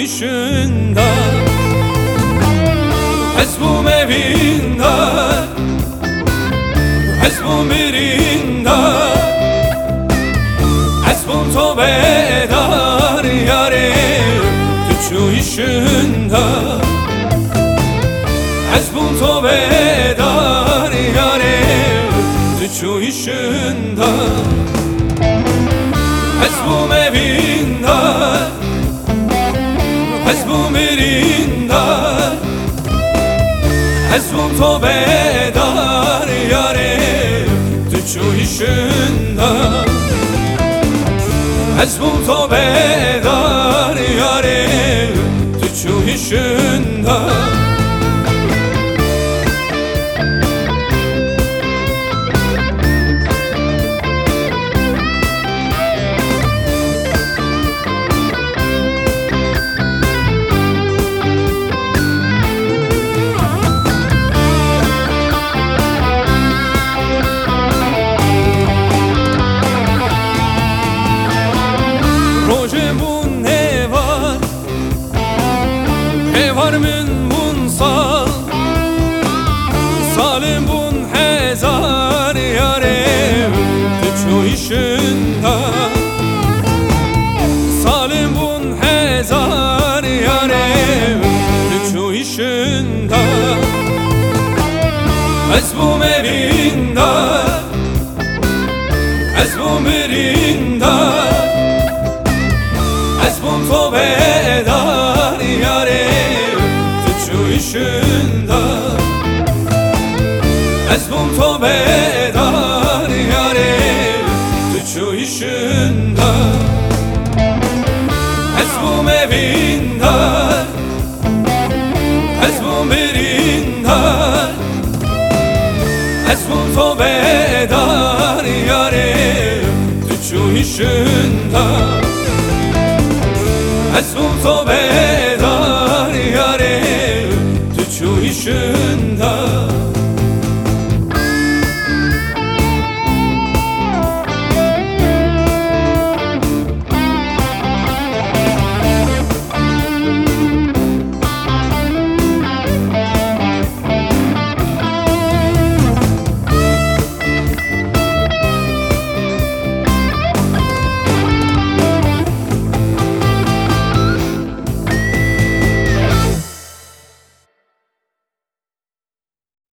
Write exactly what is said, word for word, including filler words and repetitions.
işinde Hezbum evinde Hezbum birinde Hezbum tövbe eder yarim Tüçü işinde Hezbum tövbe eder yarim Tüçü işinde Hezbum evinde Hezbum birinde Hezbum tövbe eder yarim Tüçü işinde Hezbum tövbe eder yarim Tüçü işinde Rojebun ne var, ne var min bun sal, salim bun hezar yarim, tüçü işinde. Salim bun hezar yarim, tüçü işinde. Hezbum evinde, hezbum birinde. Hezbum tövbe eder yarim Tüçü işinde Hezbum tövbe eder yarim Tüçü işinde Hezbum evinde Hezbum birinde Hezbum tövbe eder yarim Tüçü işinde